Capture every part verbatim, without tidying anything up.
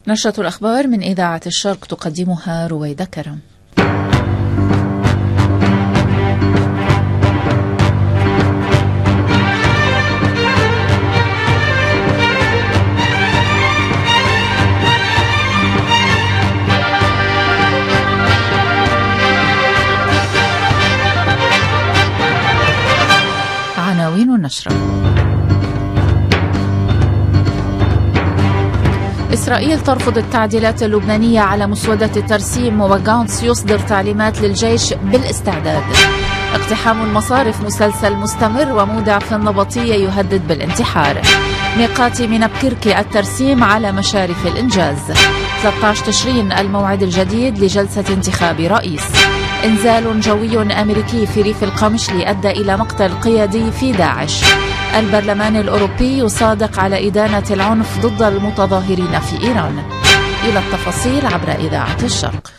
نشرة الأخبار من إذاعة الشرق تقدمها رويدة كرم. عناوين النشرة: إسرائيل ترفض التعديلات اللبنانية على مسودة الترسيم، وغانتس يصدر تعليمات للجيش بالاستعداد. اقتحام المصارف مسلسل مستمر، ومودع في النبطية يهدد بالانتحار. ميقاتي من بكركي الترسيم على مشارف الإنجاز. ثلاثة عشر تشرين الموعد الجديد لجلسة انتخاب رئيس. إنزال جوي أمريكي في ريف القمشلي أدى إلى مقتل قيادي في داعش. البرلمان الأوروبي يصادق على إدانة العنف ضد المتظاهرين في إيران. إلى التفاصيل عبر إذاعة الشرق.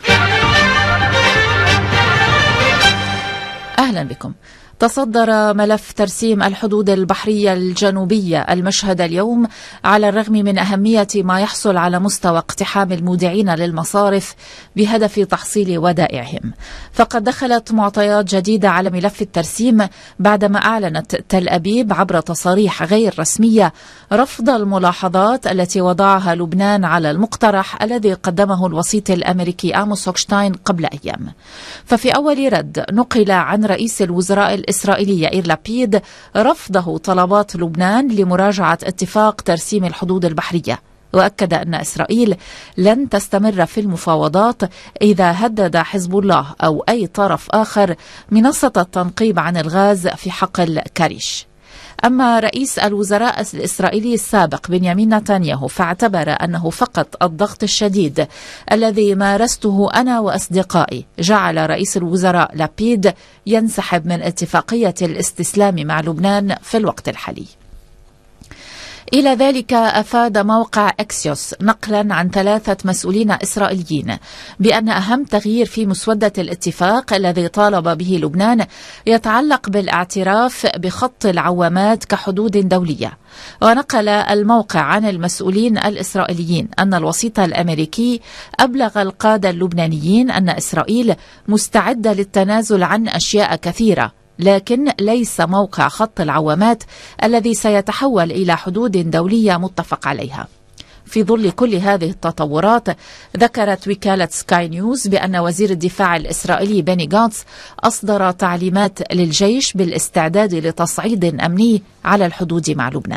أهلا بكم. تصدر ملف ترسيم الحدود البحرية الجنوبية المشهد اليوم على الرغم من أهمية ما يحصل على مستوى اقتحام المودعين للمصارف بهدف تحصيل ودائعهم. فقد دخلت معطيات جديدة على ملف الترسيم بعدما أعلنت تل أبيب عبر تصاريح غير رسمية رفض الملاحظات التي وضعها لبنان على المقترح الذي قدمه الوسيط الأمريكي آموس هوكشتاين قبل أيام. ففي أول رد نقل عن رئيس الوزراء الإسرائيلي يائير لابيد رفضه طلبات لبنان لمراجعة اتفاق ترسيم الحدود البحرية، وأكد أن إسرائيل لن تستمر في المفاوضات إذا هدد حزب الله أو أي طرف آخر منصة التنقيب عن الغاز في حقل كاريش. أما رئيس الوزراء الإسرائيلي السابق بنيامين نتنياهو فاعتبر أنه فقط الضغط الشديد الذي مارسته أنا وأصدقائي جعل رئيس الوزراء لابيد ينسحب من اتفاقية الاستسلام مع لبنان في الوقت الحالي. إلى ذلك أفاد موقع أكسيوس نقلا عن ثلاثة مسؤولين إسرائيليين بأن أهم تغيير في مسودة الاتفاق الذي طالب به لبنان يتعلق بالاعتراف بخط العوامات كحدود دولية. ونقل الموقع عن المسؤولين الإسرائيليين أن الوسيط الأمريكي أبلغ القادة اللبنانيين أن إسرائيل مستعدة للتنازل عن أشياء كثيرة، لكن ليس موقع خط العوامات الذي سيتحول إلى حدود دولية متفق عليها. في ظل كل هذه التطورات، ذكرت وكالة سكاي نيوز بأن وزير الدفاع الإسرائيلي بني غانتس أصدر تعليمات للجيش بالاستعداد لتصعيد أمني على الحدود مع لبنان.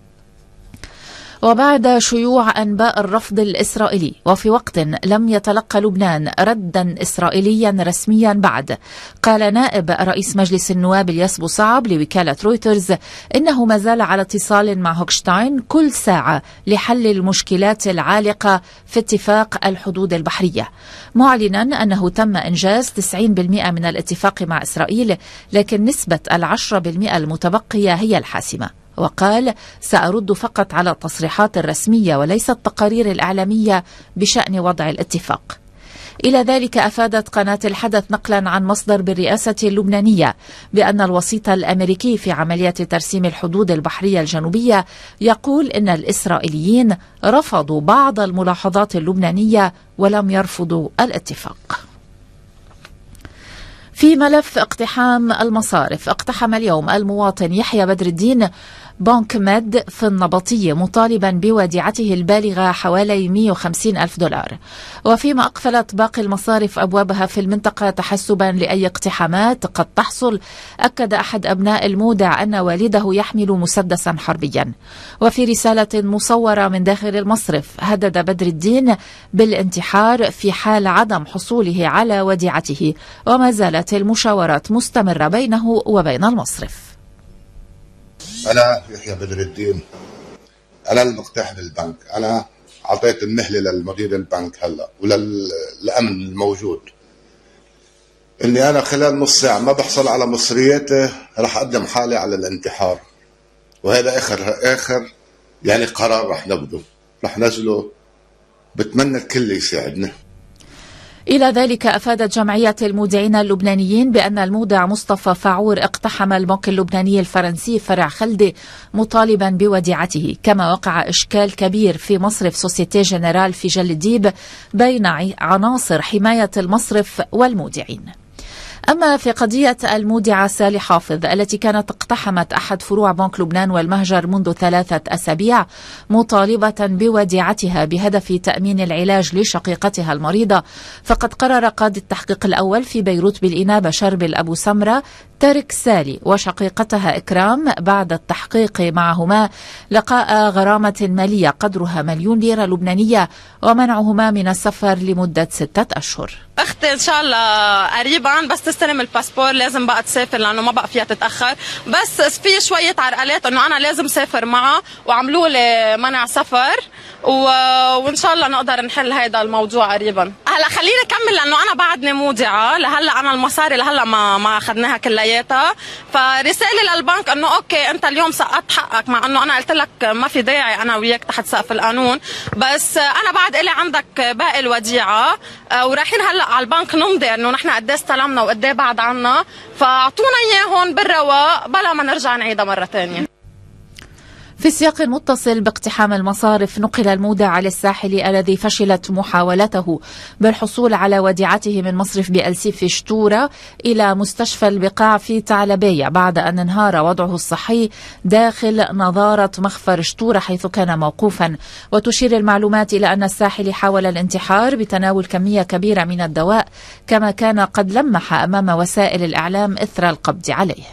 وبعد شيوع أنباء الرفض الإسرائيلي وفي وقت لم يتلقى لبنان ردا إسرائيليا رسميا بعد، قال نائب رئيس مجلس النواب الياس بوصعب لوكالة رويترز إنه ما زال على اتصال مع هوكشتاين كل ساعة لحل المشكلات العالقة في اتفاق الحدود البحرية، معلنا أنه تم إنجاز تسعين بالمئة من الاتفاق مع إسرائيل، لكن نسبة العشرة بالمئة المتبقية هي الحاسمة. وقال: سأرد فقط على التصريحات الرسمية وليس التقارير الإعلامية بشأن وضع الاتفاق. إلى ذلك أفادت قناة الحدث نقلا عن مصدر بالرئاسة اللبنانية بأن الوسيط الأمريكي في عملية ترسيم الحدود البحرية الجنوبية يقول إن الإسرائيليين رفضوا بعض الملاحظات اللبنانية ولم يرفضوا الاتفاق. في ملف اقتحام المصارف، اقتحم اليوم المواطن يحيى بدر الدين بنك مد في النبطية مطالبا بوديعته البالغة حوالي مئة وخمسين ألف دولار. وفيما أقفلت باقي المصارف أبوابها في المنطقة تحسبا لأي اقتحامات قد تحصل، أكد أحد أبناء المودع أن والده يحمل مسدسا حربيا. وفي رسالة مصورة من داخل المصرف هدد بدر الدين بالانتحار في حال عدم حصوله على وديعته، وما زالت المشاورات مستمرة بينه وبين المصرف. أنا يحيى بدر الدين، أنا المقتحم البنك، أنا أعطيت المهلة للمدير البنك هلا وللأمن الموجود إني أنا خلال نص ساعة ما بحصل على مصرياته رح أقدم حالي على الانتحار، وهذا آخر آخر يعني قرار رح ناخده، رح نزله. بتمنى الكل يساعدنا. إلى ذلك أفادت جمعية المودعين اللبنانيين بأن المودع مصطفى فاعور اقتحم البنك اللبناني الفرنسي فرع خلدة مطالبا بوديعته، كما وقع إشكال كبير في مصرف سوسيتي جنرال في جلديب بين عناصر حماية المصرف والمودعين. أما في قضية المودعة سالي حافظ التي كانت اقتحمت أحد فروع بنك لبنان والمهجر منذ ثلاثة أسابيع مطالبة بوديعتها بهدف تأمين العلاج لشقيقتها المريضة، فقد قرر قاضي التحقيق الأول في بيروت بالإنابة شربل أبو سمرة ترك سالي وشقيقتها إكرام بعد التحقيق معهما لقاء غرامة مالية قدرها مليون ليرة لبنانية ومنعهما من السفر لمدة ستة أشهر. اختي ان شاء الله قريبا بس تستلم الباسبور لازم بقى تسافر لانه ما بقى فيها تتاخر، بس في شويه عرقلات انه انا لازم سافر معها وعملوا لي منع سفر و... وان شاء الله نقدر نحل هذا الموضوع قريبا. هلا خليني اكمل لانه انا بعدني مودعه لهلا، انا المصاري لهلا ما ما اخذناها كلياتها، فرساله للبنك انه اوكي انت اليوم سقطت حقك، مع انه انا قلت لك ما في داعي انا وياك تحت سقف القانون، بس انا بعد الي عندك باقي الوديعه ورايحين هلا على البنك نمضي انه نحن قد ايه استلمنا وقد ايه بعد عنا، فاعطونا اياهم بالرواق بلا ما نرجع نعيدها مره ثانيه. في سياق متصل باقتحام المصارف، نقل المودع علي الساحلي الذي فشلت محاولته بالحصول على وديعته من مصرف بألسي في شتورة إلى مستشفى البقاع في تعلبية بعد أن انهار وضعه الصحي داخل نظارة مخفر شتورة حيث كان موقوفا. وتشير المعلومات إلى أن الساحلي حاول الانتحار بتناول كمية كبيرة من الدواء، كما كان قد لمح أمام وسائل الإعلام إثر القبض عليه.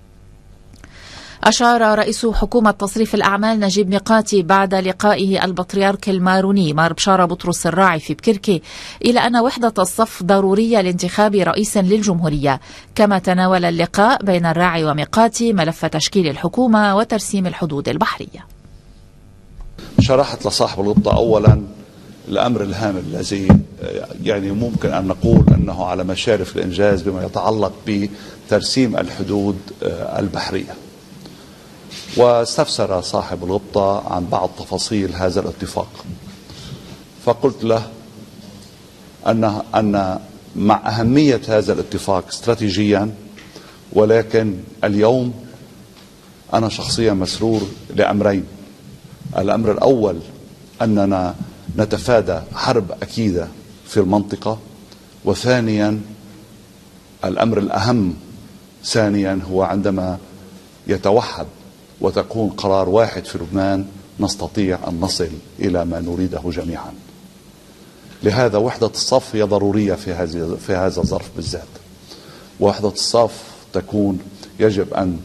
أشار رئيس حكومة تصريف الأعمال نجيب ميقاتي بعد لقائه البطريرك الماروني مار بشارة بطرس الراعي في بكركي إلى أن وحدة الصف ضرورية لانتخاب رئيس للجمهورية، كما تناول اللقاء بين الراعي وميقاتي ملف تشكيل الحكومة وترسيم الحدود البحرية. شرحت لصاحب الغبطة أولا الأمر الهام الذي يعني ممكن أن نقول أنه على مشارف الإنجاز بما يتعلق بترسيم الحدود البحرية، واستفسر صاحب الغبطة عن بعض تفاصيل هذا الاتفاق، فقلت له أن أن مع أهمية هذا الاتفاق استراتيجيا، ولكن اليوم أنا شخصيا مسرور لأمرين. الأمر الأول أننا نتفادى حرب أكيدة في المنطقة، وثانيا الأمر الأهم ثانيا هو عندما يتوحد وتكون قرار واحد في لبنان نستطيع أن نصل إلى ما نريده جميعا. لهذا وحدة الصف هي ضرورية في هذه في هذا الظرف بالذات. وحدة الصف تكون يجب أن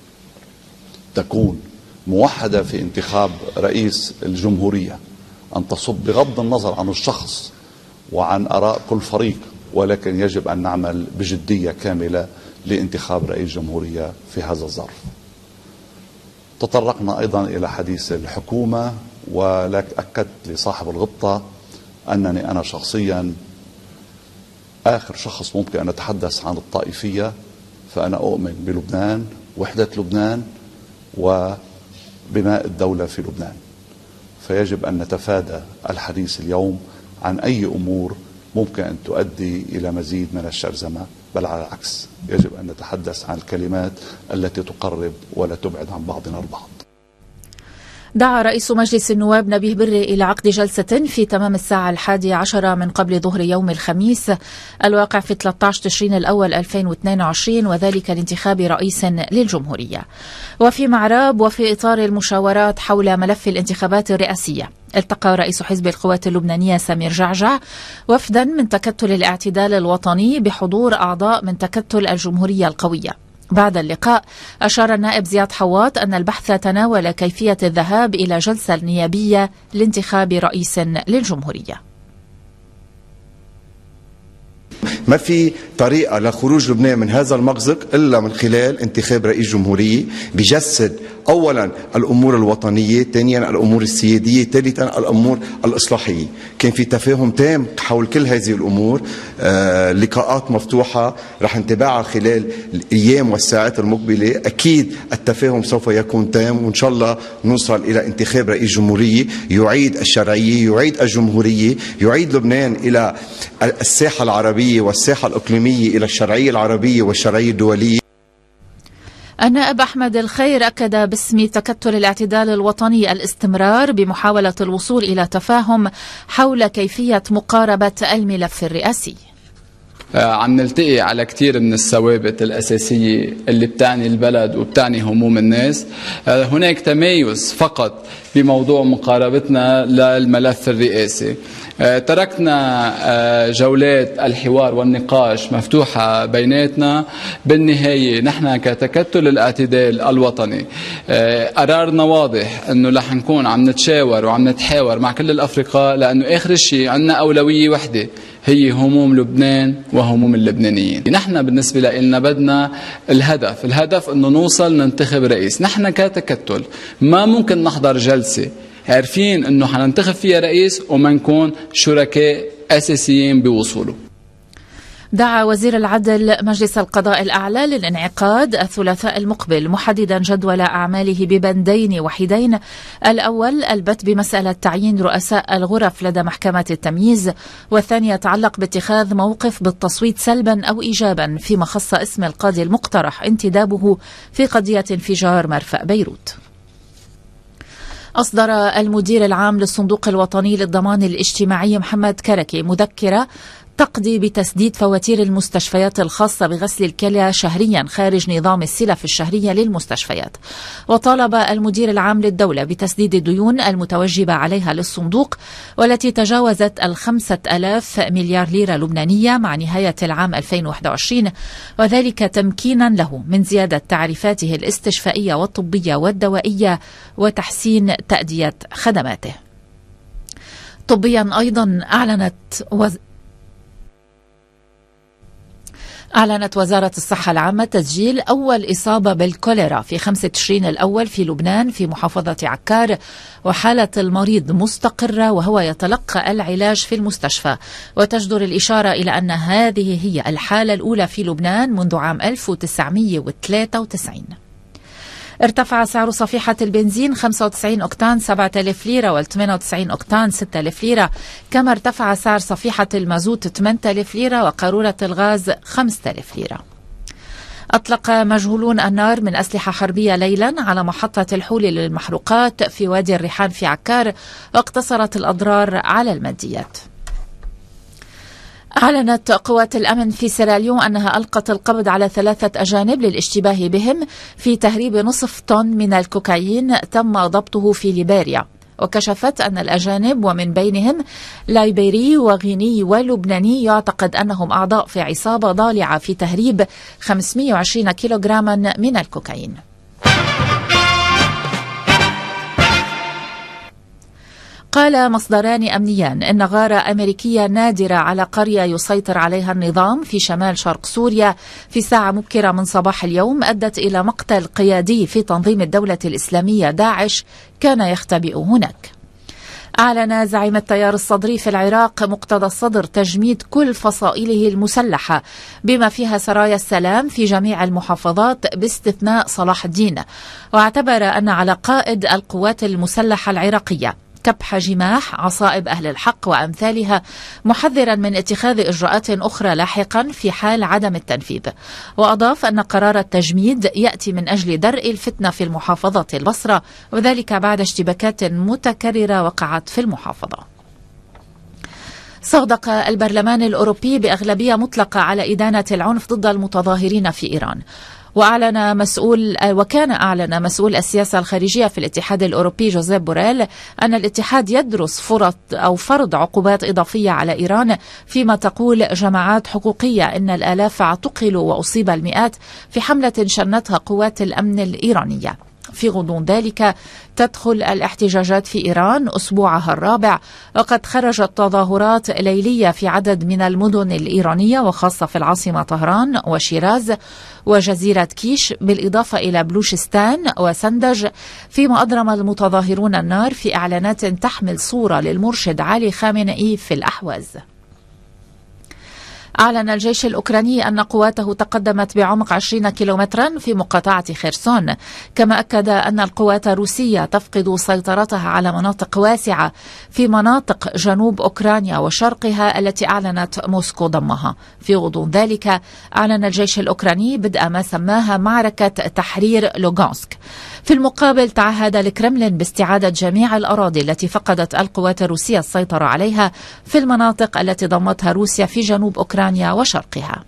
تكون موحدة في انتخاب رئيس الجمهورية، أن تصب بغض النظر عن الشخص وعن آراء كل فريق، ولكن يجب أن نعمل بجدية كاملة لانتخاب رئيس جمهورية في هذا الظرف. تطرقنا أيضا إلى حديث الحكومة، ولك أكدت لصاحب الغبطة أنني أنا شخصيا آخر شخص ممكن أن أتحدث عن الطائفية، فأنا أؤمن بلبنان، وحدة لبنان، وبناء الدولة في لبنان. فيجب أن نتفادى الحديث اليوم عن أي أمور ممكن أن تؤدي إلى مزيد من الشرذمة، بل على العكس يجب أن نتحدث عن الكلمات التي تقرب ولا تبعد عن بعضنا البعض. دعا رئيس مجلس النواب نبيه بري إلى عقد جلسة في تمام الساعة الحادية عشرة من قبل ظهر يوم الخميس الواقع في ثلاثة عشر تشرين الأول ألفين واثنين وعشرين، وذلك لانتخاب رئيس للجمهورية. وفي معراب وفي إطار المشاورات حول ملف الانتخابات الرئاسية، التقى رئيس حزب القوات اللبنانية سمير جعجع وفدا من تكتل الاعتدال الوطني بحضور أعضاء من تكتل الجمهورية القوية. بعد اللقاء أشار النائب زياد حواط أن البحث تناول كيفية الذهاب إلى جلسة نيابية لانتخاب رئيس للجمهورية. ما في طريقة لخروج لبنان من هذا المأزق إلا من خلال انتخاب رئيس جمهورية بيجسد أولا الأمور الوطنية، ثانيا الأمور السيادية، ثالثا الأمور الإصلاحية. كان في تفاهم تام حول كل هذه الأمور. آه لقاءات مفتوحة رح نتابعها خلال الأيام والساعات المقبلة. أكيد التفاهم سوف يكون تام، وإن شاء الله نوصل إلى انتخاب رئيس جمهورية يعيد الشرعية، يعيد الجمهورية، يعيد لبنان إلى الساحة العربية والساحة الإقليمية، إلى الشرعية العربية والشرعية الدولية. النائب أحمد الخير أكد باسم تكتل الاعتدال الوطني الاستمرار بمحاولة الوصول إلى تفاهم حول كيفية مقاربة الملف الرئاسي. عم نلتقي على كتير من الثوابت الأساسية اللي بتعني البلد وبتعني هموم الناس. هناك تمايز فقط بموضوع مقاربتنا للملف الرئاسي. تركنا جولات الحوار والنقاش مفتوحة بيناتنا. بالنهاية نحن كتكتل الاعتدال الوطني قرارنا واضح انه رح نكون عم نتشاور وعم نتحاور مع كل الأفرقاء، لأنه آخر شيء عندنا أولوية وحدة هي هموم لبنان وهموم اللبنانيين. نحن بالنسبة لنا بدنا الهدف الهدف انه نوصل ننتخب رئيس. نحن كتكتل ما ممكن نحضر جلسة عارفين انه حننتخب فيها رئيس وما نكون شركاء اساسيين بوصوله. دعا وزير العدل مجلس القضاء الأعلى للانعقاد الثلاثاء المقبل، محددا جدول أعماله ببندين وحيدين. الأول البت بمسألة تعيين رؤساء الغرف لدى محكمة التمييز، والثاني يتعلق باتخاذ موقف بالتصويت سلبا أو إيجابا فيما خص اسم القاضي المقترح انتدابه في قضية انفجار مرفأ بيروت. أصدر المدير العام للصندوق الوطني للضمان الاجتماعي محمد كركي مذكرة تقضي بتسديد فواتير المستشفيات الخاصة بغسل الكلى شهريا خارج نظام السلف الشهرية للمستشفيات. وطالب المدير العام للدولة بتسديد الديون المتوجبة عليها للصندوق والتي تجاوزت الخمسة ألاف مليار ليرة لبنانية مع نهاية العام ألفين وواحد وعشرين، وذلك تمكينا له من زيادة تعريفاته الاستشفائية والطبية والدوائية وتحسين تأدية خدماته. طبيا أيضا أعلنت وز... أعلنت وزارة الصحة العامة تسجيل أول إصابة بالكوليرا في خمسة تشرين الأول في لبنان في محافظة عكار، وحالة المريض مستقرة وهو يتلقى العلاج في المستشفى. وتجدر الإشارة إلى أن هذه هي الحالة الأولى في لبنان منذ عام ألف وتسعمئة وثلاثة وتسعين. ارتفع سعر صفيحة البنزين خمسة وتسعين أكتان سبعة آلاف ليرة و98 أكتان ستة آلاف ليرة، كما ارتفع سعر صفيحة المازوت ثمانية آلاف ليرة وقارورة الغاز خمسة آلاف ليرة. أطلق مجهولون النار من أسلحة حربية ليلا على محطة الحول للمحروقات في وادي الريحان في عكار، واقتصرت الأضرار على الماديات. أعلنت قوات الأمن في سيراليون أنها ألقت القبض على ثلاثة أجانب للاشتباه بهم في تهريب نصف طن من الكوكايين تم ضبطه في ليبيريا. وكشفت أن الأجانب ومن بينهم لايبيري وغيني ولبناني يعتقد أنهم أعضاء في عصابة ضالعة في تهريب خمسمئة وعشرين كيلوغراما من الكوكايين. قال مصدران أمنيان إن غارة أمريكية نادرة على قرية يسيطر عليها النظام في شمال شرق سوريا في ساعة مبكرة من صباح اليوم أدت إلى مقتل قيادي في تنظيم الدولة الإسلامية داعش كان يختبئ هناك. أعلن زعيم التيار الصدري في العراق مقتدى الصدر تجميد كل فصائله المسلحة بما فيها سرايا السلام في جميع المحافظات باستثناء صلاح الدين، واعتبر أن على قائد القوات المسلحة العراقية كبح جماح عصائب أهل الحق وأمثالها، محذرا من اتخاذ إجراءات أخرى لاحقا في حال عدم التنفيذ. وأضاف أن قرار التجميد يأتي من أجل درء الفتنة في المحافظة البصرة، وذلك بعد اشتباكات متكررة وقعت في المحافظة. صادق البرلمان الأوروبي بأغلبية مطلقة على إدانة العنف ضد المتظاهرين في إيران. وأعلن مسؤول وكان أعلن مسؤول السياسة الخارجية في الاتحاد الأوروبي جوزيف بوريل أن الاتحاد يدرس فرض أو فرض عقوبات إضافية على إيران، فيما تقول جماعات حقوقية إن الآلاف اعتقلوا وأصيب المئات في حملة شنتها قوات الأمن الإيرانية. في غضون ذلك تدخل الاحتجاجات في إيران أسبوعها الرابع، وقد خرجت تظاهرات ليلية في عدد من المدن الإيرانية وخاصة في العاصمة طهران وشيراز وجزيرة كيش، بالإضافة إلى بلوشستان وسندج، فيما أضرم المتظاهرون النار في إعلانات تحمل صورة للمرشد علي خامنئي في الأحواز. أعلن الجيش الأوكراني أن قواته تقدمت بعمق عشرين كيلومترا في مقاطعة خيرسون، كما أكد أن القوات الروسية تفقد سيطرتها على مناطق واسعة في مناطق جنوب أوكرانيا وشرقها التي أعلنت موسكو ضمها. في غضون ذلك أعلن الجيش الأوكراني بدء ما سماها معركة تحرير لوغانسك. في المقابل تعهد الكرملين باستعادة جميع الأراضي التي فقدت القوات الروسية السيطرة عليها في المناطق التي ضمتها روسيا في جنوب أوكرانيا وشرقها.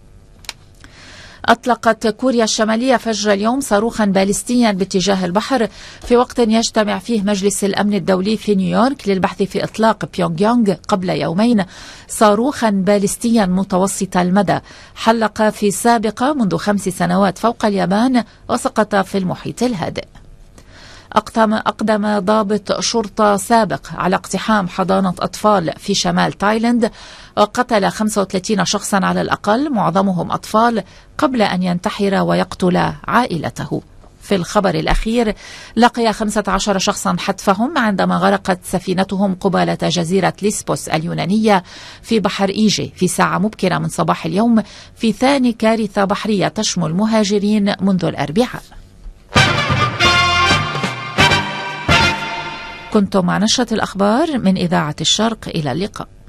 أطلقت كوريا الشمالية فجر اليوم صاروخا باليستيا باتجاه البحر في وقت يجتمع فيه مجلس الأمن الدولي في نيويورك للبحث في إطلاق بيونغ يونغ قبل يومين صاروخا باليستيا متوسط المدى حلق في سابقة منذ خمس سنوات فوق اليابان وسقط في المحيط الهادئ. أقدم, أقدم ضابط شرطة سابق على اقتحام حضانة أطفال في شمال تايلاند وقتل خمسة وثلاثين شخصا على الأقل معظمهم أطفال قبل أن ينتحر ويقتل عائلته. في الخبر الأخير لقي خمسة عشر شخصا حتفهم عندما غرقت سفينتهم قبالة جزيرة ليسبوس اليونانية في بحر إيجي في ساعة مبكرة من صباح اليوم في ثاني كارثة بحرية تشمل مهاجرين منذ الأربعاء. كنتم مع نشرة الأخبار من إذاعة الشرق، إلى اللقاء.